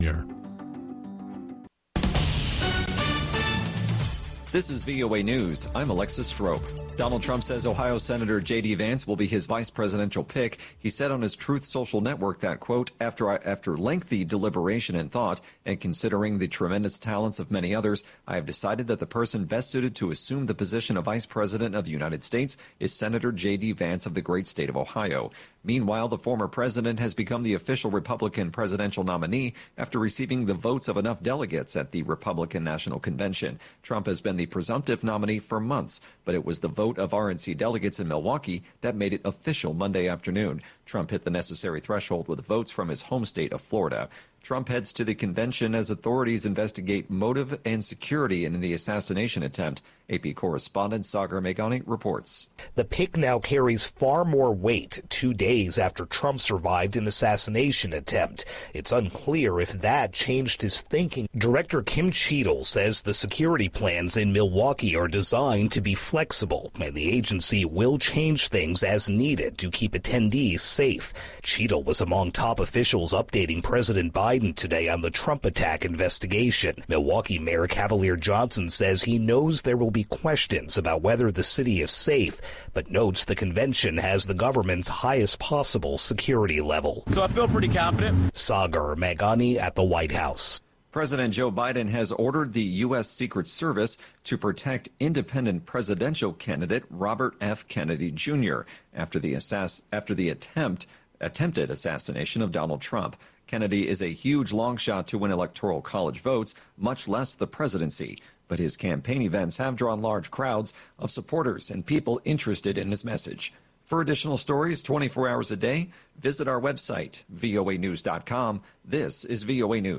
This is VOA News. I'm Alexis Strope. Donald Trump says Ohio Senator J.D. Vance will be his vice presidential pick. He said on his Truth Social network that, quote, after lengthy deliberation and thought, and considering the tremendous talents of many others, I have decided that the person best suited to assume the position of vice president of the United States is Senator J.D. Vance of the great state of Ohio. Meanwhile, the former president has become the official Republican presidential nominee after receiving the votes of enough delegates at the Republican National Convention. Trump has been the presumptive nominee for months, but it was the vote of RNC delegates in Milwaukee that made it official Monday afternoon. Trump hit the necessary threshold with votes from his home state of Florida. Trump heads to the convention as authorities investigate motive and security in the assassination attempt. AP correspondent Sagar Meghani reports. The pick now carries far more weight 2 days after Trump survived an assassination attempt. It's unclear if that changed his thinking. Director Kim Cheadle says the security plans in Milwaukee are designed to be flexible, and the agency will change things as needed to keep attendees safe. Cheadle was among top officials updating President Biden today on the Trump attack investigation. Milwaukee Mayor Cavalier Johnson says he knows there will be questions about whether the city is safe, but notes the convention has the government's highest possible security level. So I feel pretty confident. Sagar Meghani at the White House. President Joe Biden has ordered the U.S. Secret Service to protect independent presidential candidate Robert F. Kennedy Jr. after the attempted assassination of Donald Trump. Kennedy is a huge long shot to win electoral college votes, much less the presidency. But his campaign events have drawn large crowds of supporters and people interested in his message. For additional stories 24 hours a day, visit our website, voanews.com. This is VOA News.